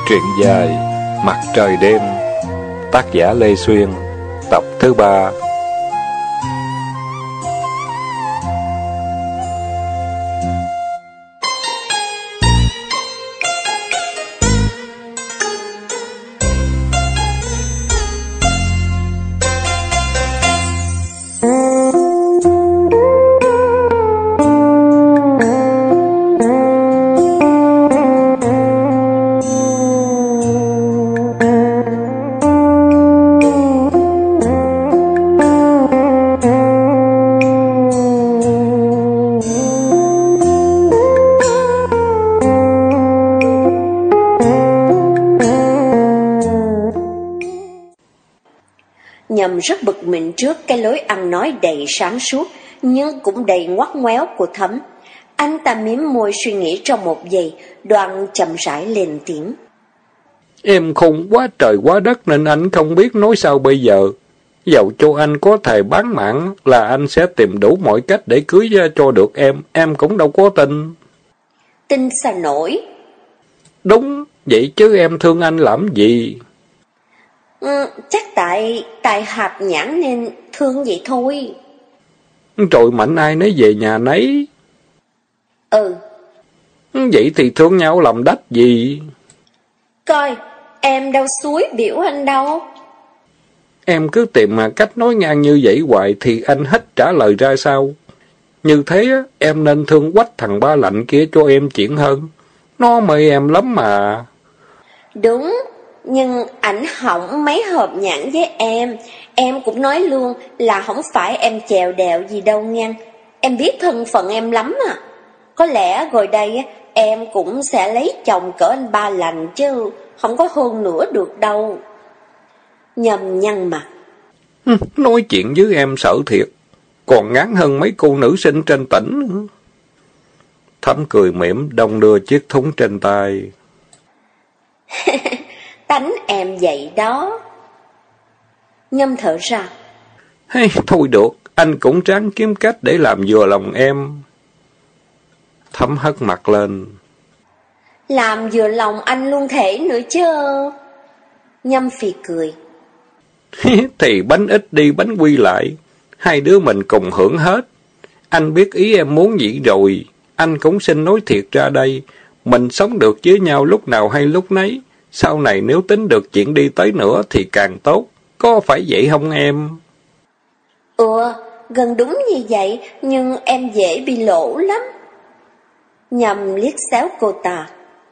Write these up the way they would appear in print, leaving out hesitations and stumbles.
Truyện dài Mặt trời đêm, tác giả Lê Xuyên, tập thứ 3. Nhâm rất bực mình trước cái lối ăn nói đầy sáng suốt nhưng cũng đầy ngoắt ngoéo của Thấm. Anh ta mím môi suy nghĩ trong một giây, đoạn chậm rãi lên tiếng. Em khùng quá trời quá đất nên anh không biết nói sao bây giờ. Dẫu cho anh có thề bán mạng là anh sẽ tìm đủ mọi cách để cưới cho được em cũng đâu có tin. Tin sao nổi? Đúng, vậy chứ em thương anh làm gì? Chắc tại hạp nhãn nên thương vậy thôi. Rồi mạnh ai nấy về nhà nấy. Vậy thì thương nhau làm đách gì? Coi, em đâu suối biểu anh đâu. Em cứ tìm mà cách nói ngang như vậy hoài thì anh hết trả lời ra sao? Như thế em nên thương quách thằng Ba Lạnh kia cho em chuyện hơn. Nó mê em lắm mà. Đúng, nhưng ảnh hỏng mấy hộp nhãn với em cũng nói luôn là không phải em chèo đèo gì đâu nha. Em biết thân phận em lắm à. Có lẽ rồi đây em cũng sẽ lấy chồng cỡ anh Ba Lạnh chứ không có hơn nữa được đâu. Nhâm nhăn mặt. Nói chuyện với em sợ thiệt, còn ngán hơn mấy cô nữ sinh trên tỉnh nữa. Thấm cười mỉm đong đưa chiếc thúng trên tay. Tánh em vậy đó. Nhâm thở ra. Thôi được, anh cũng ráng kiếm cách để làm vừa lòng em. Thấm hất mặt lên. Làm vừa lòng anh luôn thể nữa chứ. Nhâm phì cười. Thì bánh ít đi bánh quy lại, hai đứa mình cùng hưởng hết. Anh biết ý em muốn gì rồi, anh cũng xin nói thiệt ra đây. Mình sống được với nhau lúc nào hay lúc nấy. Sau này nếu tính được chuyện đi tới nữa thì càng tốt. Có phải vậy không em? Gần đúng như vậy, nhưng em dễ bị lỗ lắm. Nhâm liếc xéo cô ta.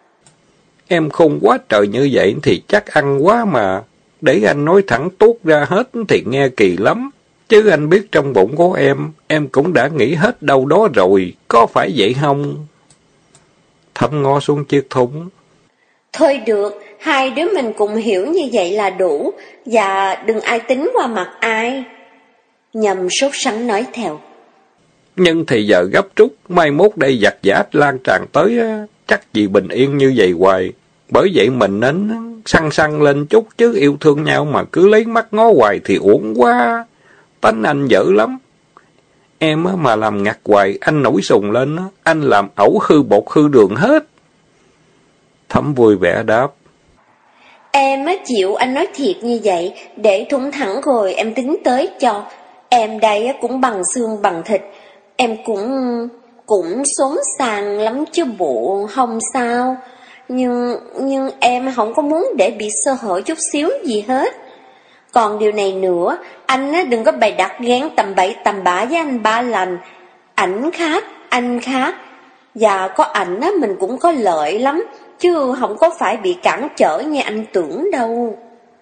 Em khôn quá trời như vậy thì chắc ăn quá mà. Để anh nói thẳng tốt ra hết thì nghe kỳ lắm. Chứ anh biết trong bụng của em cũng đã nghĩ hết đâu đó rồi. Có phải vậy không? Thấm ngó xuống chiếc thúng. Thôi được, hai đứa mình cùng hiểu như vậy là đủ. Và đừng ai tính qua mặt ai. Nhâm sốt sắng nói theo. Nhưng thì giờ gấp rút, mai mốt đây giặc giả lan tràn tới, chắc gì bình yên như vậy hoài. Bởi vậy mình nên săn lên chút chứ yêu thương nhau mà cứ lấy mắt ngó hoài thì uổng quá. Tánh anh dở lắm. Em mà làm ngặt hoài, anh nổi sùng lên, anh làm ẩu hư bột hư đường hết. Thấm vui vẻ đáp. Em chịu anh nói thiệt như vậy, để thủng thẳng rồi em tính tới cho. Em đây cũng bằng xương bằng thịt, em cũng xốn xàng lắm chứ bộ, không sao. Nhưng em không có muốn để bị sơ hở chút xíu gì hết. Còn điều này nữa, anh đừng có bày đặt ghen tầm bậy tầm bạ với anh Ba Lạnh. Ảnh khác, anh khác. Và có ảnh mình cũng có lợi lắm, chứ không có phải bị cản trở như anh tưởng đâu.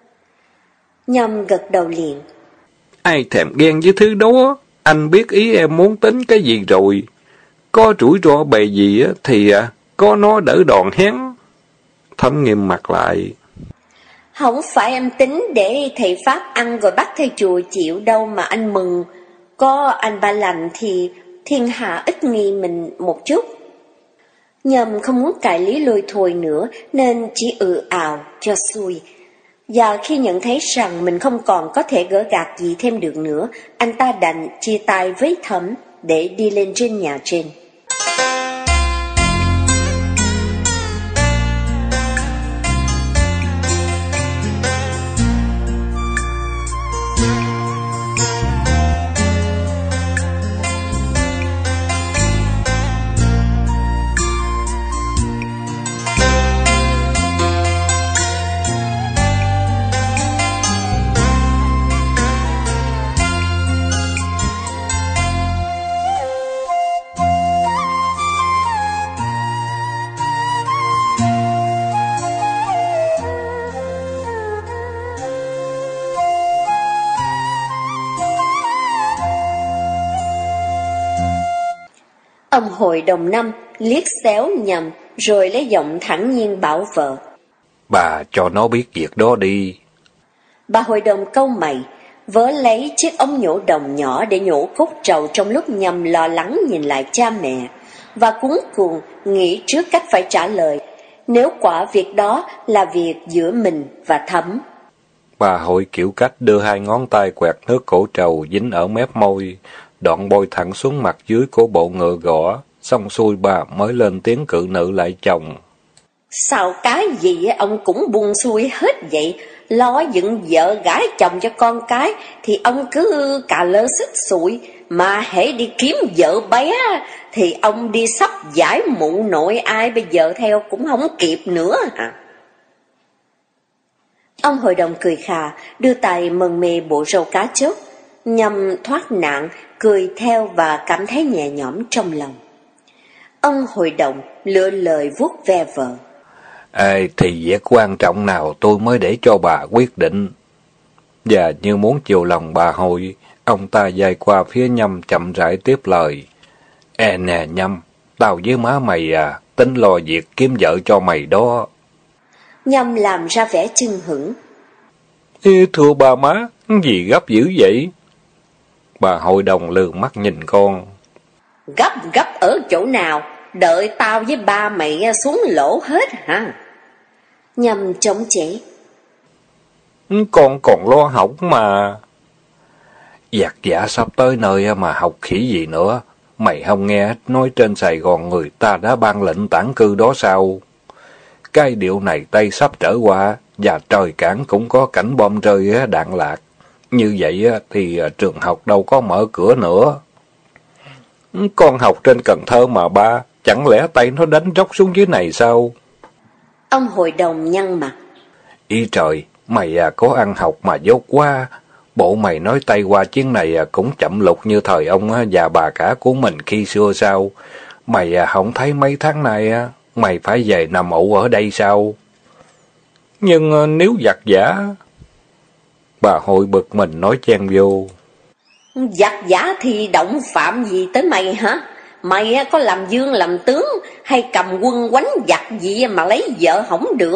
Nhâm gật đầu liền. Ai thèm ghen với thứ đó, anh biết ý em muốn tính cái gì rồi. Có rủi ro bề gì thì có nó đỡ đòn hén. Thấm nghiêm mặt lại. Không phải em tính để thầy Pháp ăn rồi bắt thầy chùa chịu đâu mà anh mừng. Có anh Ba Lạnh thì thiên hạ ít nghi mình một chút. Nhâm không muốn cãi lý lôi thôi nữa nên chỉ ào cho xuôi. Và khi nhận thấy rằng mình không còn có thể gỡ gạc gì thêm được nữa, anh ta đành chia tay với Thấm để đi lên trên nhà trên. Ông hội đồng năm liếc xéo Nhâm, rồi lấy giọng thản nhiên bảo vợ. Bà cho nó biết việc đó đi. Bà hội đồng cau mày, vớ lấy chiếc ống nhổ đồng nhỏ để nhổ cốt trầu trong lúc Nhâm lo lắng nhìn lại cha mẹ, và cuống cuồng nghĩ trước cách phải trả lời, nếu quả việc đó là việc giữa mình và Thấm. Bà hội kiểu cách đưa hai ngón tay quẹt nước cổ trầu dính ở mép môi, đoạn bôi thẳng xuống mặt dưới của bộ ngựa gõ, xong xuôi bà mới lên tiếng cự nữ lại chồng. Sao cái gì ông cũng buông xuôi hết vậy, lo dựng vợ gái chồng cho con cái thì ông cứ cà lơ xích xụi, mà hễ đi kiếm vợ bé thì ông đi sắp giải mụ nội ai bây giờ theo cũng không kịp nữa hả? Ông hội đồng cười khà, đưa tay mần mê bộ râu cá chốt, Nhâm thoát nạn, cười theo và cảm thấy nhẹ nhõm trong lòng. Ông hội đồng lựa lời vuốt ve vợ. Thì việc quan trọng nào tôi mới để cho bà quyết định. Và như muốn chiều lòng bà hội, ông ta dài qua phía Nhâm chậm rãi tiếp lời. Nè Nhâm, tao với má mày tính lo việc kiếm vợ cho mày đó. Nhâm làm ra vẻ chưng hửng. Thưa bà má, gì gấp dữ vậy? Bà hội đồng lườm mắt nhìn con. Gấp ở chỗ nào? Đợi tao với ba mày xuống lỗ hết hả? Nhâm chống chế. Con còn lo học mà. Dạt giả sắp tới nơi mà học khỉ gì nữa. Mày không nghe nói trên Sài Gòn người ta đã ban lệnh tản cư đó sao? Cái điệu này Tây sắp trở qua, và trời cảng cũng có cảnh bom rơi đạn lạc. Như vậy thì trường học đâu có mở cửa nữa. Con học trên Cần Thơ mà ba, chẳng lẽ Tây nó đánh róc xuống dưới này sao? Ông hội đồng nhăn mặt. Ý trời, mày có ăn học mà dốt quá. Bộ mày nói Tây qua chuyến này cũng chậm lục như thời ông và bà cả của mình khi xưa sao? Mày không thấy mấy tháng này mày phải về nằm ụ ở đây sao? Nhưng nếu giặt giả... Bà hội bực mình nói chen vô. Giặt giả thì động phạm gì tới mày hả? Mày có làm vương làm tướng hay cầm quân quánh giặt gì mà lấy vợ không được?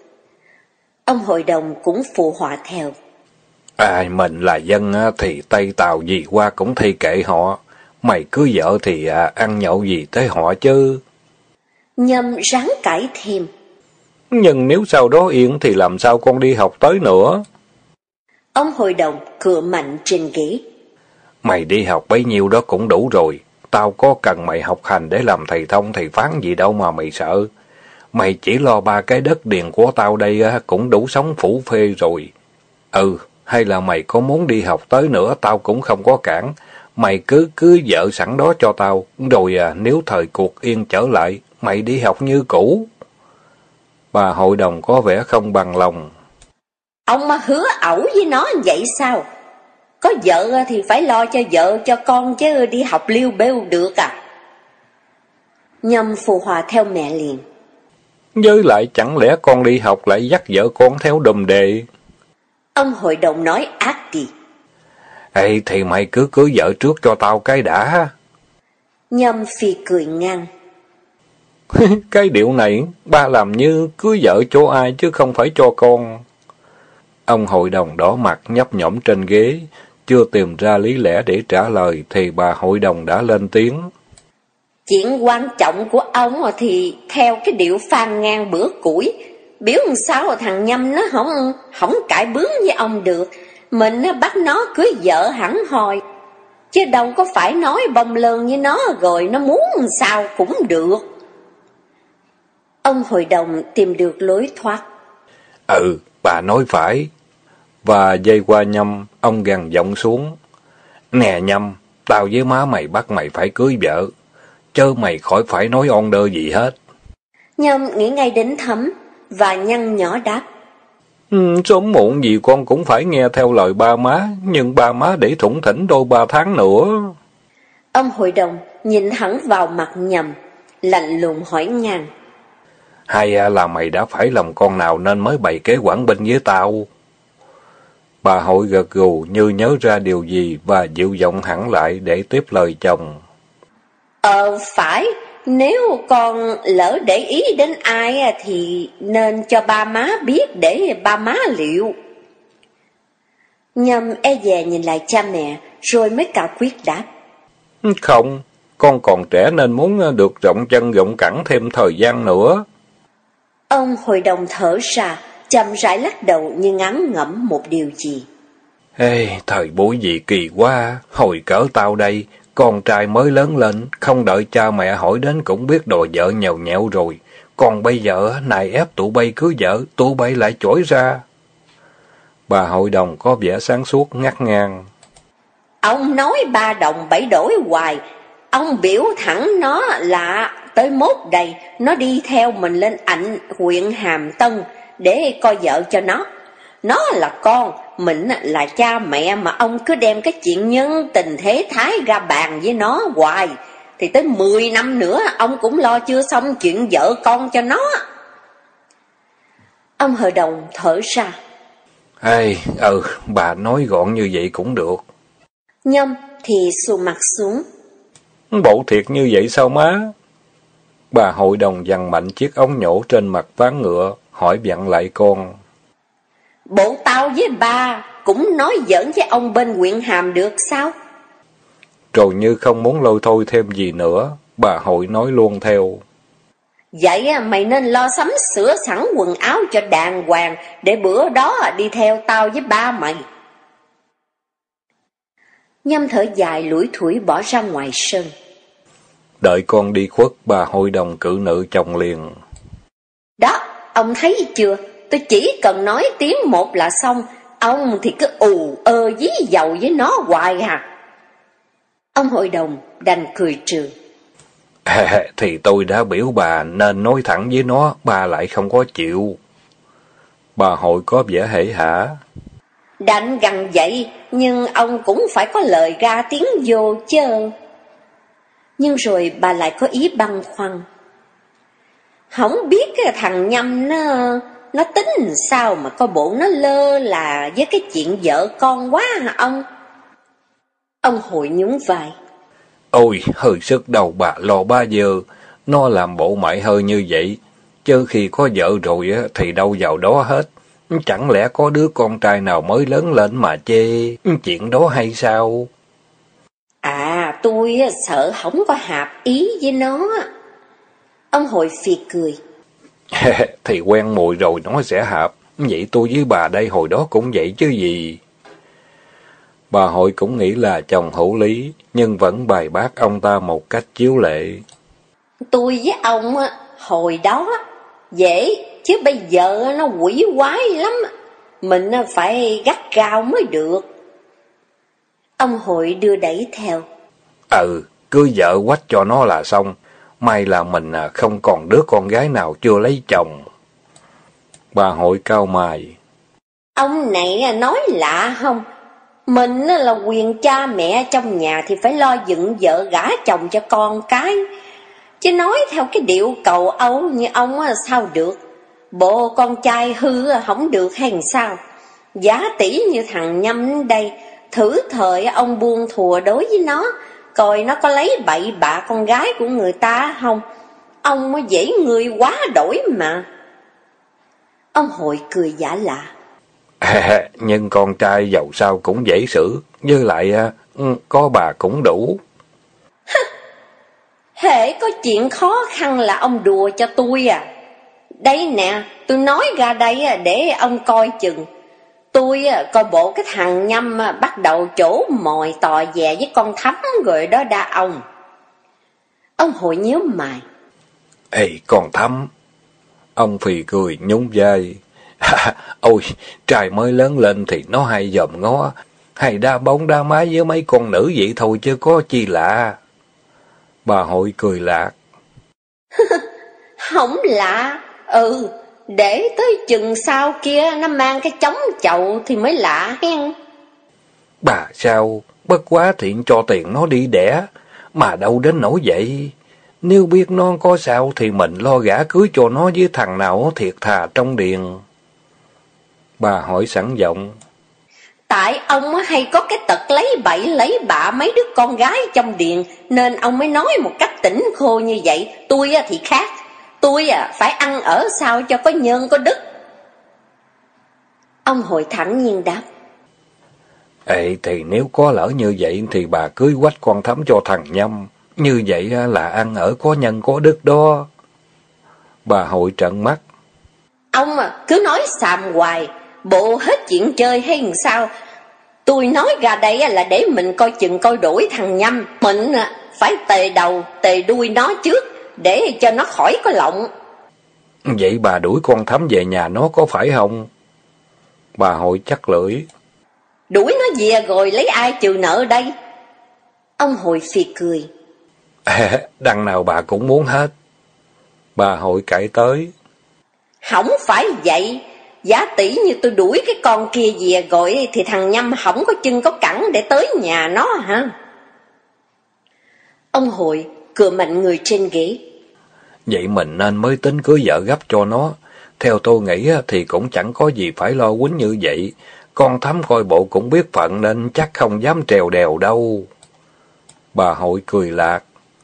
Ông hội đồng cũng phụ họa theo. Mình là dân thì Tây Tàu gì qua cũng thi kệ họ. Mày cưới vợ thì ăn nhậu gì tới họ chứ. Nhâm ráng cãi thêm. Nhưng nếu sau đó yên thì làm sao con đi học tới nữa? Ông hội đồng cựa mạnh trên ghế. Mày đi học bấy nhiêu đó cũng đủ rồi. Tao có cần mày học hành để làm thầy thông thầy phán gì đâu mà mày sợ. Mày chỉ lo 3 cái đất điền của tao đây cũng đủ sống phủ phê rồi. Hay là mày có muốn đi học tới nữa tao cũng không có cản. Mày cứ cưới vợ sẵn đó cho tao. Rồi nếu thời cuộc yên trở lại, mày đi học như cũ. Bà hội đồng có vẻ không bằng lòng. Ông mà hứa ẩu với nó vậy sao? Có vợ thì phải lo cho vợ cho con chứ đi học liêu bêu được à? Nhâm phụ họa theo mẹ liền. Với lại chẳng lẽ con đi học lại dắt vợ con theo đùm đề? Ông hội đồng nói ác đi. Thì mày cứ cưới vợ trước cho tao cái đã. Nhâm phì cười ngang. Cái điệu này ba làm như cưới vợ cho ai chứ không phải cho con. Ông hội đồng đỏ mặt nhấp nhổm trên ghế, chưa tìm ra lý lẽ để trả lời thì bà hội đồng đã lên tiếng. Chuyện quan trọng của ông thì theo cái điệu phàn ngang bữa củi, biểu làm sao thằng Nhâm nó không cãi bướng với ông được, mình bắt nó cưới vợ hẳn hoi, chứ đâu có phải nói bông lơn với nó rồi nó muốn làm sao cũng được. Ông hội đồng tìm được lối thoát. Bà nói phải. Và dây qua Nhâm, ông gằn giọng xuống. Nè Nhâm, tao với má mày bắt mày phải cưới vợ, chớ mày khỏi phải nói on đơ gì hết. Nhâm nghĩ ngay đến Thấm và nhăn nhỏ đáp. Sớm muộn gì con cũng phải nghe theo lời ba má, nhưng ba má để thủng thỉnh đôi 3 tháng nữa. Ông hội đồng nhìn thẳng vào mặt Nhâm, lạnh lùng hỏi ngang. Hay là mày đã phải lòng con nào nên mới bày kế quản binh với tao? Bà hội gật gù như nhớ ra điều gì và dịu giọng hẳn lại để tiếp lời chồng. Phải, nếu con lỡ để ý đến ai thì nên cho ba má biết để ba má liệu. Nhâm e dè nhìn lại cha mẹ, rồi mới cả quyết đáp. Không, con còn trẻ nên muốn được rộng chân rộng cẳng thêm thời gian nữa. Ông hội đồng thở ra, chậm rãi lắc đầu như ngán ngẩm một điều gì. Thời buổi gì kỳ quá, hồi cỡ tao đây, con trai mới lớn lên, không đợi cha mẹ hỏi đến cũng biết đòi vợ nhèo nhẹo rồi. Còn bây giờ, nài ép tụi bay cưới vợ, tụi bay lại chổi ra. Bà hội đồng có vẻ sáng suốt ngắt ngang. Ông nói ba đồng bảy đổi hoài, ông biểu thẳng nó là tới mốt đây, nó đi theo mình lên ảnh huyện Hàm Tân để coi vợ cho nó. Nó là con, mình là cha mẹ mà ông cứ đem cái chuyện nhân tình thế thái ra bàn với nó hoài, thì tới 10 năm nữa ông cũng lo chưa xong chuyện vợ con cho nó. Ông hội đồng thở ra. Bà nói gọn như vậy cũng được. Nhâm thì xù mặt xuống. Bộ thiệt như vậy sao má? Bà hội đồng giằng mạnh chiếc ống nhổ trên mặt ván ngựa, hỏi vặn lại con. Bộ tao với ba cũng nói giỡn với ông bên huyện Hàm được sao? Rồi như không muốn lôi thôi thêm gì nữa, bà hội nói luôn theo. Vậy mày nên lo sắm sửa sẵn quần áo cho đàng hoàng, để bữa đó đi theo tao với ba mày. Nhâm thở dài lủi thủi bỏ ra ngoài sân. Đợi con đi khuất, bà hội đồng cử nữ chồng liền. Đó, ông thấy chưa? Tôi chỉ cần nói tiếng một là xong, ông thì cứ ù ơ dí dầu với nó hoài à. Ông hội đồng đành cười trừ. Thì tôi đã biểu bà nên nói thẳng với nó, bà lại không có chịu. Bà hội có vẻ hể hả. Đành gần vậy, nhưng ông cũng phải có lời ra tiếng vô chứ. Nhưng rồi bà lại có ý băn khoăn. Không biết cái thằng Nhâm nó tính sao mà coi bộ nó lơ là với cái chuyện vợ con quá hả ông? Ông hội nhún vai. Ôi, hơi sức đầu bà lo ba giờ, nó làm bộ mại hơi như vậy, chứ khi có vợ rồi thì đâu vào đó hết. Chẳng lẽ có đứa con trai nào mới lớn lên mà chê chuyện đó hay sao? Tôi sợ không có hợp ý với nó. Ông hội phì cười. Thì quen mùi rồi nó sẽ hợp, vậy tôi với bà đây hồi đó cũng vậy chứ gì. Bà hội cũng nghĩ là chồng hữu lý, nhưng vẫn bài bác ông ta một cách chiếu lệ. Tôi với ông hồi đó dễ, chứ bây giờ nó quỷ quái lắm. Mình phải gắt gao mới được. Ông hội đưa đẩy theo. Cưới vợ quách cho nó là xong. May là mình không còn đứa con gái nào chưa lấy chồng. Bà hội cau mày. Ông này nói lạ không? Mình là quyền cha mẹ trong nhà thì phải lo dựng vợ gả chồng cho con cái. Chứ nói theo cái điệu cầu Âu như ông sao được? Bộ con trai hư không được hay sao? Giá tỷ như thằng Nhâm đây, thử thời ông buông thùa đối với nó, coi nó có lấy bậy bạ con gái của người ta không? Ông mới dễ người quá đổi mà. Ông hội cười giả lạ. Nhưng con trai giàu sao cũng dễ xử, với lại có bà cũng đủ. Hễ có chuyện khó khăn là ông đùa cho tôi à? Đây nè, tôi nói ra đây để ông coi chừng. Tôi coi bộ cái thằng Nhâm bắt đầu chỗ mồi tò dè với con Thắm rồi đó đa ông. Ông hội nhíu mày. Con Thắm. Ông phì cười nhún vai. Ôi, trai mới lớn lên thì nó hay dòm ngó, hay đa bóng đa mái với mấy con nữ vậy thôi chứ có chi lạ. Bà hội cười lạc. Không lạ. Để tới chừng sau kia nó mang cái trống chậu thì mới lạ hen. Bà sao, bất quá thiện cho tiền nó đi đẻ, mà đâu đến nỗi vậy. Nếu biết nó có sao thì mình lo gả cưới cho nó với thằng nào thiệt thà trong điền. Bà hỏi sẵn giọng. Tại ông hay có cái tật lấy bậy lấy bạ mấy đứa con gái trong điện, nên ông mới nói một cách tỉnh khô như vậy. Tôi thì khác, tôi phải ăn ở sao cho có nhân có đức. Ông Hội thẳng nhiên đáp. Ê, thì nếu có lỡ như vậy thì bà cưới Quách con Thắm cho thằng Nhâm. Như vậy là ăn ở có nhân có đức đó. Bà Hội trợn mắt. Ông cứ nói xàm hoài, bộ hết chuyện chơi hay làm sao? Tôi nói ra đây là để mình coi chừng coi đuổi thằng Nhâm. Mình phải tề đầu tề đuôi nó trước, để cho nó khỏi có lộng. Vậy bà đuổi con Thắm về nhà nó có phải không? Bà Hội chắc lưỡi. Đuổi nó về rồi lấy ai trừ nợ đây? Ông Hội phì cười. Đằng nào bà cũng muốn hết. Bà Hội cãi tới. Không phải vậy. Giả tỷ như tôi đuổi cái con kia về rồi thì thằng Nhâm không có chân có cẳng để tới nhà nó hả? Ông Hội cựa mạnh người trên ghế. Vậy mình nên mới tính cưới vợ gấp cho nó. Theo tôi nghĩ thì cũng chẳng có gì phải lo quýnh như vậy. Con Thắm coi bộ cũng biết phận nên chắc không dám trèo đèo đâu. Bà Hội cười lạc.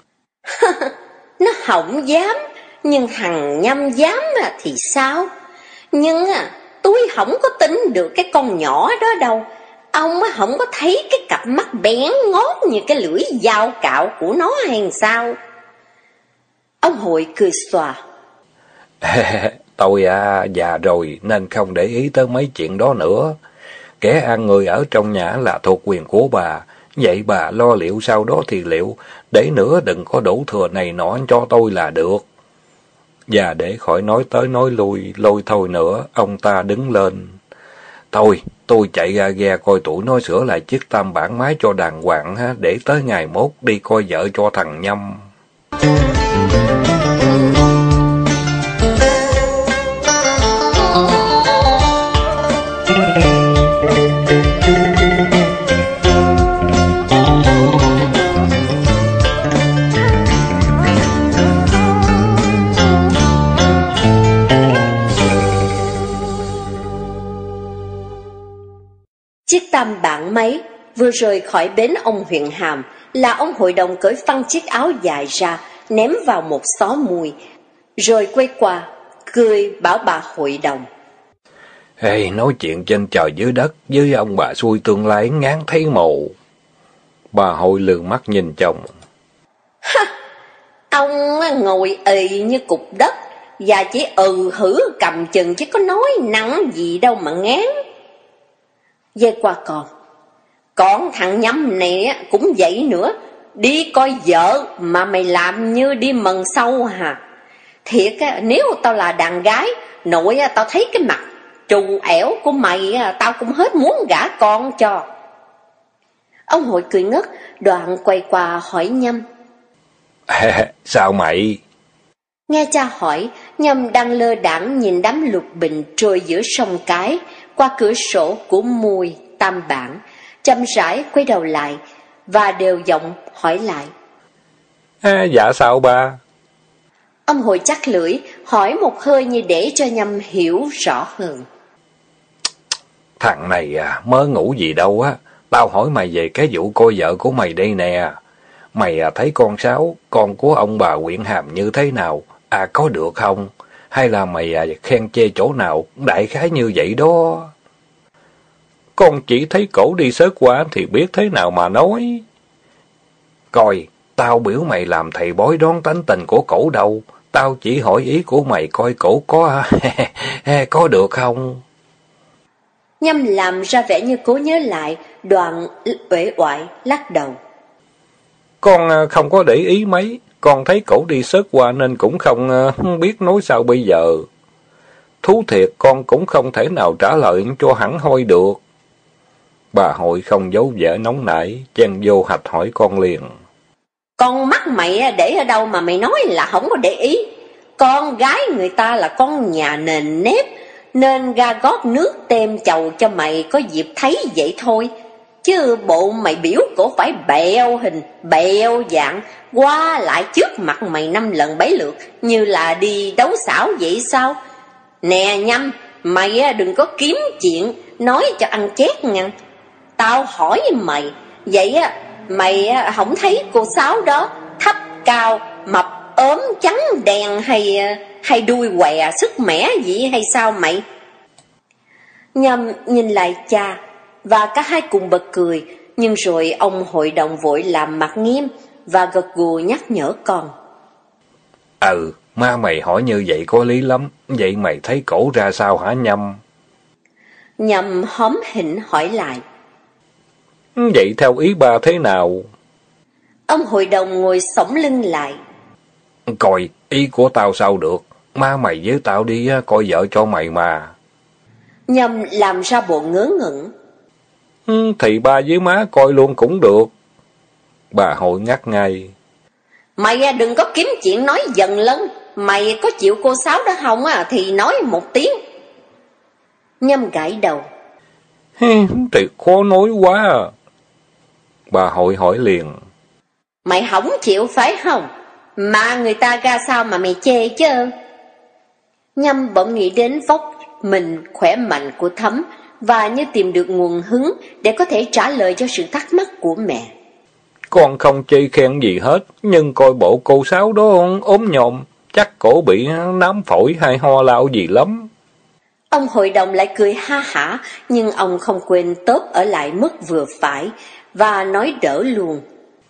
Nó không dám, nhưng thằng Nhâm dám thì sao? Nhưng tôi không có tin được cái con nhỏ đó đâu. Ông không có thấy cái cặp mắt bén ngót như cái lưỡi dao cạo của nó hay sao? Ông Hội cười xòa. Tôi già rồi nên không để ý tới mấy chuyện đó nữa. Kẻ ăn người ở trong nhà là thuộc quyền của bà. Vậy bà lo liệu sau đó thì liệu, để nữa đừng có đủ thừa này nọ cho tôi là được. Và để khỏi nói tới nói lui, lôi thôi nữa, ông ta đứng lên. Tôi chạy ra ghe coi tụi nó sửa lại chiếc tam bản mái cho đàng hoàng để tới ngày mốt đi coi vợ cho thằng Nhâm. Chiếc tam bản máy vừa rời khỏi bến ông huyện Hàm là ông hội đồng cởi phăng chiếc áo dài ra, ném vào một xó mùi, rồi quay qua, cười bảo bà hội đồng. Hey, nói chuyện trên trời dưới đất với ông bà xui tương lai ngán thấy mồ. Bà Hội lườm mắt nhìn chồng. Ông ngồi ì như cục đất, và chỉ hử cầm chừng chứ có nói năng gì đâu mà ngán. Dây qua con thằng Nhâm này cũng vậy nữa, đi coi vợ mà mày làm như đi mần sâu hả? Thiệt nếu tao là đàn gái, nội tao thấy cái mặt trù ẻo của mày tao cũng hết muốn gả con cho. Ông Hội cười ngất, đoạn quay qua hỏi Nhâm. Sao mày? Nghe cha hỏi, Nhâm đang lơ đãng nhìn đám lục bình trôi giữa sông Cái qua cửa sổ của mùi tam bản, chậm rãi quay đầu lại và đều giọng hỏi lại. Dạ sao ba? Ông Hội chắc lưỡi, hỏi một hơi như để cho Nhâm hiểu rõ hơn. Thằng này mới ngủ gì đâu á. Tao hỏi mày về cái vụ coi vợ của mày đây nè. Mày thấy con Sáu, con của ông bà huyện Hàm như thế nào? Có được không? Hay là mày khen chê chỗ nào? Đại khái như vậy đó. Con chỉ thấy cổ đi sớt qua thì biết thế nào mà nói. Coi, tao biểu mày làm thầy bói đoán tánh tình của cổ đâu. Tao chỉ hỏi ý của mày coi cổ có được không? Nhâm làm ra vẻ như cố nhớ lại, đoạn uể oải lắc đầu. Con không có để ý mấy. Con thấy cổ đi sớt qua nên cũng không biết nói sao bây giờ. Thú thiệt con cũng không thể nào trả lời cho hẳn hoi được. Bà Hội không giấu vẻ nóng nảy, chen vô hạch hỏi con liền. Con mắt mày để ở đâu mà mày nói là không có để ý? Con gái người ta là con nhà nền nếp, nên ra gót nước tem chầu cho mày có dịp thấy vậy thôi. Chứ bộ mày biểu cổ phải bèo hình, bèo dạng, qua lại trước mặt mày 5 lần 7 lượt, như là đi đấu xảo vậy sao? Nè Nhâm, mày đừng có kiếm chuyện, nói cho ăn chét ngăn. tao hỏi mày, vậy á, mày không thấy cô Sáu đó thấp cao, mập ốm, trắng đen hay đuôi què sức mẻ gì hay sao mày? Nhâm nhìn lại cha, và cả hai cùng bật cười, nhưng rồi ông hội đồng vội làm mặt nghiêm và gật gù nhắc nhở con. Má mày hỏi như vậy có lý lắm, vậy mày thấy cổ ra sao hả Nhâm? Nhâm hóm hỉnh hỏi lại. Vậy theo ý ba thế nào? Ông hội đồng ngồi xổm lưng lại. Coi, ý của tao sao được, má mày với tao đi coi vợ cho mày mà. Nhâm làm ra bộ ngớ ngẩn. Thì ba với má coi luôn cũng được. Bà hội ngắt ngay. Mày đừng có kiếm chuyện nói dần lên, mày có chịu cô Sáu đó không thì nói một tiếng. Nhâm gãi đầu. Thì khó nói quá à. Bà hội hỏi liền. Mày không chịu phải không? Mà người ta ra sao mà mày chê chứ? Nhâm bỗng nghĩ đến vóc mình khỏe mạnh của Thấm, và như tìm được nguồn hứng để có thể trả lời cho sự thắc mắc của mẹ. Con không chê khen gì hết, nhưng coi bộ cô Sáu đó ốm nhòm, chắc cổ bị nám phổi hay ho lao gì lắm. Ông hội đồng lại cười ha hả, nhưng ông không quên tốt ở lại mức vừa phải, và nói đỡ luôn.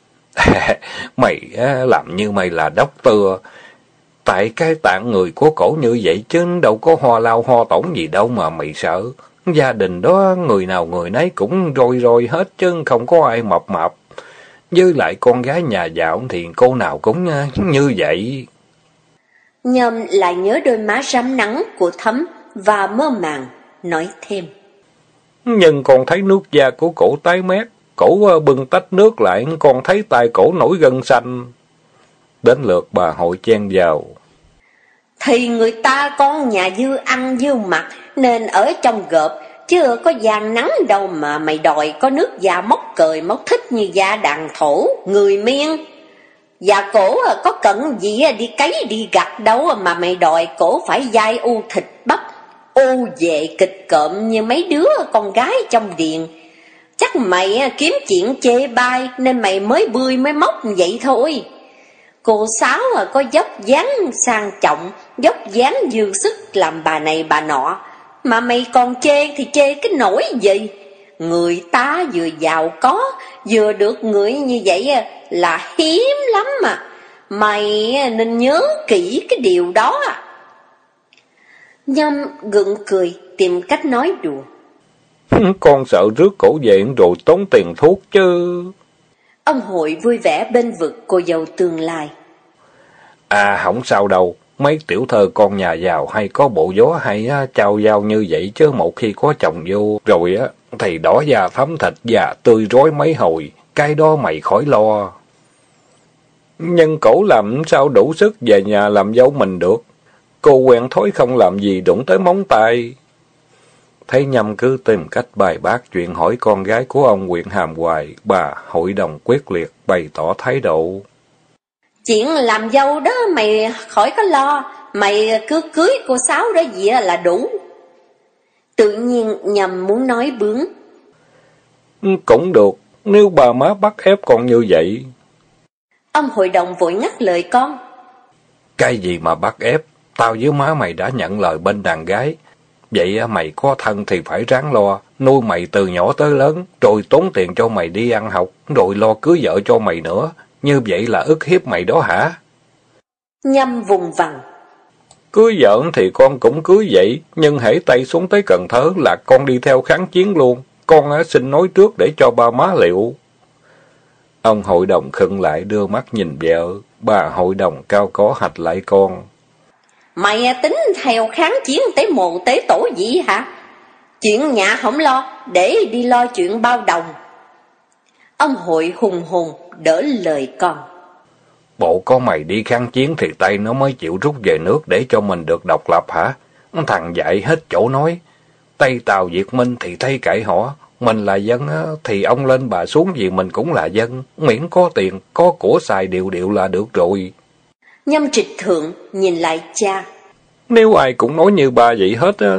Mày làm như mày là doctor, tại cái tạng người của cổ như vậy chứ đâu có ho lao ho tổn gì đâu mà mày sợ. Gia đình đó người nào người nấy cũng roi roi hết chứ không có ai mập mạp. Với lại con gái nhà giàu thì cô nào cũng như vậy. Nhâm lại nhớ đôi má rám nắng của Thấm và mơ màng, nói thêm. Nhưng con thấy nước da của cổ tái mét, cổ bưng tách nước lại, con thấy tay cổ nổi gân xanh. Đến lượt bà hội chen vào. Thì người ta con nhà dư ăn dư mặc nên ở trong gợp, chứ có gian nắng đâu mà mày đòi có nước da móc cười móc thích như da đàn thổ, người Miên. Và cổ có cần gì đi cấy đi gặt đâu mà mày đòi cổ phải dai u thịt bắp, ô về kịch cộm như mấy đứa con gái trong điền. Chắc mày kiếm chuyện chê bai nên mày mới bươi mới móc vậy thôi. Cô Sáu có dốc dáng sang trọng, dốc dáng dư sức làm bà này bà nọ, mà mày còn chê thì chê cái nỗi gì? Người ta vừa giàu có, vừa được người như vậy là hiếm lắm mà. Mày nên nhớ kỹ cái điều đó. Nhâm gượng cười, tìm cách nói đùa. Con sợ rước cổ về rồi tốn tiền thuốc chứ. Ông hội vui vẻ bên vực cô dâu tương lai. Không sao đâu. Mấy tiểu thơ con nhà giàu hay có bộ gió hay trao giao như vậy, chứ một khi có chồng vô rồi thì đỏ da thấm thịt và tươi rói mấy hồi, cái đó mày khỏi lo. Nhưng cổ làm sao đủ sức về nhà làm dâu mình được. Cô quen thói không làm gì đụng tới móng tay. Thấy Nhâm cứ tìm cách bài bác chuyện hỏi con gái của ông huyện Hàm hoài, bà hội đồng quyết liệt bày tỏ thái độ. Chuyện làm dâu đó mày khỏi có lo, mày cứ cưới cô Sáu đó vậy là đủ. Tự nhiên Nhâm muốn nói bướng. Cũng được, nếu bà má bắt ép con như vậy. Ông hội đồng vội ngắt lời con. Cái gì mà bắt ép, tao với má mày đã nhận lời bên đàn gái. Vậy mày có thân thì phải ráng lo, nuôi mày từ nhỏ tới lớn, rồi tốn tiền cho mày đi ăn học, rồi lo cưới vợ cho mày nữa. Như vậy là ức hiếp mày đó hả? Nhâm vùng vằng. Cưới vợ thì con cũng cưới vậy, nhưng hễ tay xuống tới Cần Thơ là con đi theo kháng chiến luôn. Con xin nói trước để cho ba má liệu. Ông hội đồng khựng lại đưa mắt nhìn vợ, bà hội đồng cao có hạch lại con. Mày tính theo kháng chiến tới mồ tế tổ gì hả? Chuyện nhà không lo, để đi lo chuyện bao đồng. Ông hội hùng hùng đỡ lời con. Bộ có mày đi kháng chiến thì Tây nó mới chịu rút về nước để cho mình được độc lập hả? Thằng dạy hết chỗ nói. Tây Tàu Việt Minh thì thay kệ họ. Mình là dân thì ông lên bà xuống gì mình cũng là dân. Miễn có tiền, có của xài đều là được rồi. Nhâm trịch thượng nhìn lại cha. Nếu ai cũng nói như ba vậy hết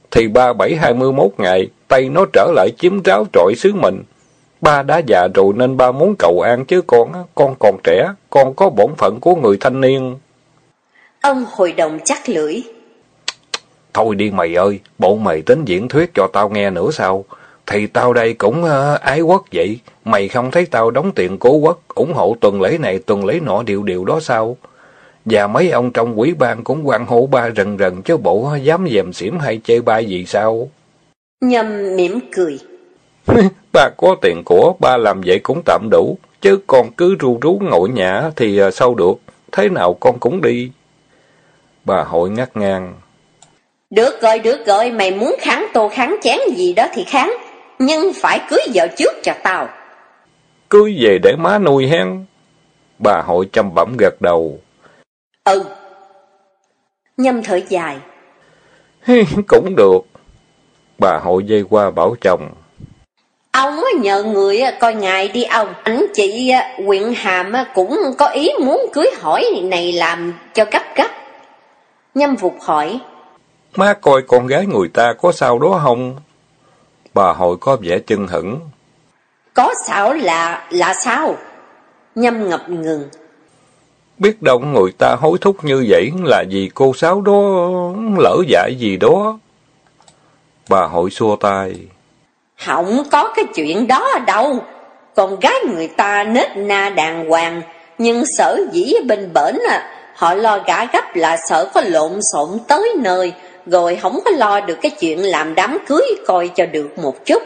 thì 37-21 ngày, tay nó trở lại chiếm ráo trọi xứ mình. Ba đã già rồi nên ba muốn cầu an chứ con còn trẻ, con có bổn phận của người thanh niên. Ông hội đồng chắc lưỡi. Thôi đi mày ơi, bộ mày tính diễn thuyết cho tao nghe nữa sao? Thì tao đây cũng ái quốc vậy. Mày không thấy tao đóng tiền cố quốc, ủng hộ tuần lễ này tuần lễ nọ điều đó sao? Và mấy ông trong ủy ban cũng hoan hô ba rần rần chứ bộ dám dèm xỉm hay chê bai gì sao? Nhâm mỉm cười. Ba có tiền của, ba làm vậy cũng tạm đủ. Chứ con cứ ru rú ngồi nhã thì sao được? Thế nào con cũng đi. Bà Hội ngắt ngang. Được rồi, mày muốn kháng tô kháng chén gì đó thì kháng. Nhưng phải cưới vợ trước cho tao. Cưới về để má nuôi hen. Bà Hội chăm bẩm gật đầu. Ừ. Nhâm thở dài. Cũng được. Bà Hội dây qua bảo chồng. Ông nhờ người coi ngài đi ông. Anh chị Quyện Hàm cũng có ý muốn cưới hỏi này làm cho gấp. Nhâm vụt hỏi. Má coi con gái người ta có sao đó không? Bà Hội có vẻ chưng hửng. Có sao là sao? Nhâm ngập ngừng. Biết đâu người ta hối thúc như vậy là vì cô Sáu đó lỡ dại gì đó. Bà Hội xua tay. Không có cái chuyện đó đâu. Con gái người ta nết na đàng hoàng. Nhưng sở dĩ bên bển họ lo gả gấp là sợ có lộn xộn tới nơi. Rồi không có lo được cái chuyện làm đám cưới coi cho được một chút.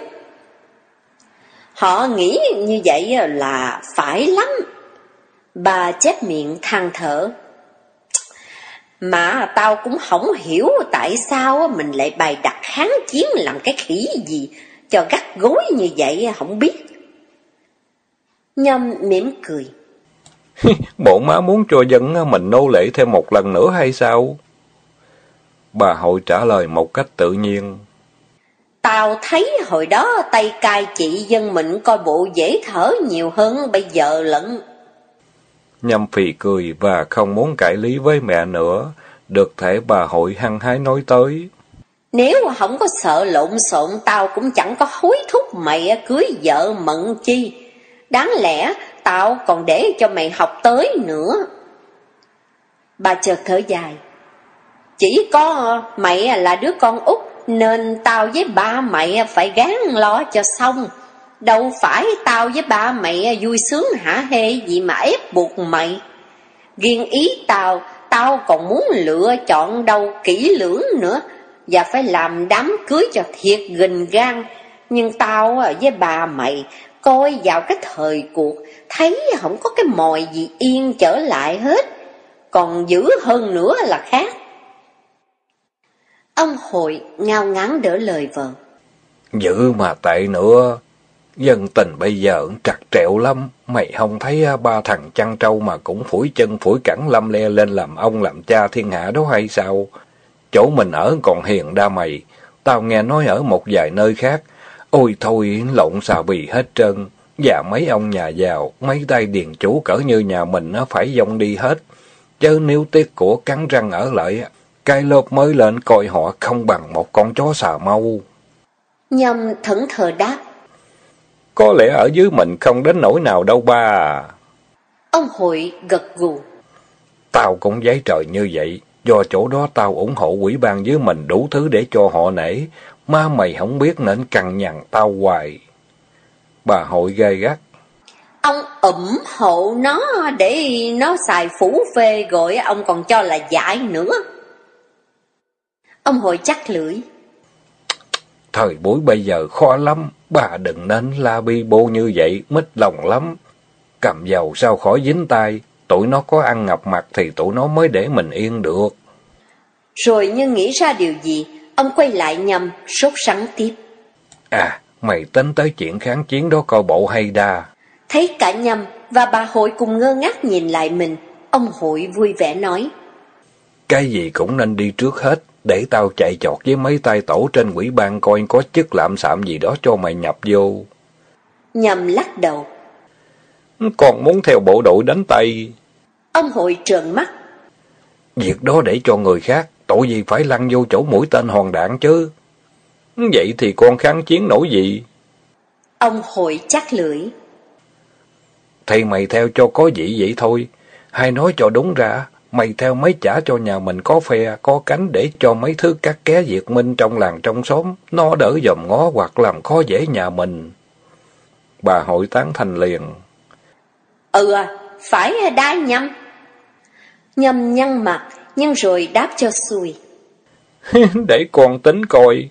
Họ nghĩ như vậy là phải lắm. Bà chép miệng than thở. Mà tao cũng không hiểu tại sao mình lại bày đặt kháng chiến làm cái khỉ gì cho gắt gối như vậy không biết. Nhâm mỉm cười. Bộ má muốn cho dân mình nô lệ thêm một lần nữa hay sao? Bà Hội trả lời một cách tự nhiên. Tao thấy hồi đó tay cai trị dân mình coi bộ dễ thở nhiều hơn bây giờ lận. Nhâm phì cười và không muốn cãi lý với mẹ nữa. Được thể bà Hội hăng hái nói tới. Nếu không có sợ lộn xộn tao cũng chẳng có hối thúc mày cưới vợ mận chi. Đáng lẽ tao còn để cho mày học tới nữa. Bà chợt thở dài. Chỉ có mày là đứa con út nên tao với ba mày phải gắng lo cho xong. Đâu phải tao với ba mày vui sướng hả hê gì mà ép buộc mày. Riêng ý tao còn muốn lựa chọn đâu kỹ lưỡng nữa. Và phải làm đám cưới cho thiệt gìn gan. Nhưng tao với ba mày coi vào cái thời cuộc thấy không có cái mồi gì yên trở lại hết. Còn dữ hơn nữa là khác. Ông Hội ngao ngán đỡ lời vợ. Dữ mà tệ nữa. Dân tình bây giờ trật trẹo lắm. Mày không thấy ba thằng chăn trâu mà cũng phủi chân phủi cẳng lâm le lên làm ông làm cha thiên hạ đó hay sao? Chỗ mình ở còn hiền đa mày. Tao nghe nói ở một vài nơi khác. Ôi thôi lộn xà bì hết trơn. Và mấy ông nhà giàu, mấy tay điền chủ cỡ như nhà mình nó phải vong đi hết. Chứ nếu tiếc của cắn răng ở lại, cái lốp mới lên coi họ không bằng một con chó xà mâu. Nhâm thẫn thờ đáp. Có lẽ ở dưới mình không đến nỗi nào đâu ba à. Ông Hội gật gù. Tao cũng giấy trời như vậy. Do chỗ đó tao ủng hộ ủy ban dưới mình đủ thứ để cho họ nể. Má mày không biết nên cằn nhằn tao hoài. Bà Hội gay gắt. Ông ủng hộ nó để nó xài phủ phê rồi ông còn cho là dại nữa. Ông Hội chắc lưỡi. Thời buổi bây giờ khó lắm. Bà đừng nên la bi bô như vậy, mít lòng lắm. Cầm dầu sao khỏi dính tay. Tụi nó có ăn ngập mặt thì tụi nó mới để mình yên được. Rồi như nghĩ ra điều gì, ông quay lại Nhâm, sốt sắng tiếp. À, mày tính tới chuyện kháng chiến đó coi bộ hay đa. Thấy cả Nhâm và bà Hội cùng ngơ ngác nhìn lại mình, ông Hội vui vẻ nói. Cái gì cũng nên đi trước hết, để tao chạy chọt với mấy tay tổ trên ủy ban coi có chức lạm xạm gì đó cho mày nhập vô. Nhâm lắc đầu. Còn muốn theo bộ đội đánh Tây. Ông Hội trợn mắt. Việc đó để cho người khác, tội gì phải lăn vô chỗ mũi tên hòn đạn chứ. Vậy thì con kháng chiến nổi gì? Ông hội chắc lưỡi. Thì mày theo cho có vị vậy thôi. Hay nói cho đúng ra, mày theo mấy chả cho nhà mình có phe, có cánh để cho mấy thứ các ké Việt Minh trong làng trong xóm, nó đỡ dòm ngó hoặc làm khó dễ nhà mình. Bà hội tán thành liền. Phải đa nhâm. Nhâm nhăn mặt, nhưng rồi đáp cho xuôi. Để con tính coi.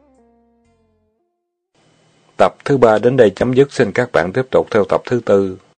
Tập thứ 3 đến đây chấm dứt, xin các bạn tiếp tục theo tập thứ 4.